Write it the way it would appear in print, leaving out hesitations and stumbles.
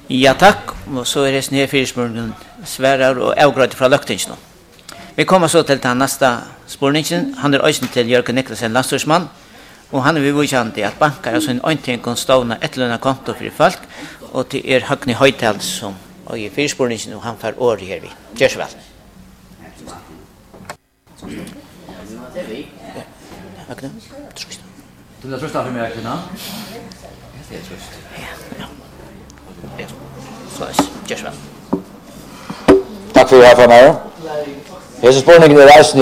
Ja, takk. Og så det sånn her fyrspurningen sværer og avgrøyde fra løgtingene. Vi kommer så til den neste spurningen. Han øysen til Jørgen Niklasen, landstorsmann. Og han vil vise til at banker er sånn øynting kan stående etterlønne konto for folk. Og til Høgni Høytals som og i fyrspurningen, og han får året her vi. Gjør så vel. Høgni, trøst. Du vil trøste for meg, kvinna? Det er trøst. Ja. Så gjør så vel. Takk for at jeg har fått meg. Hese spurningen reisen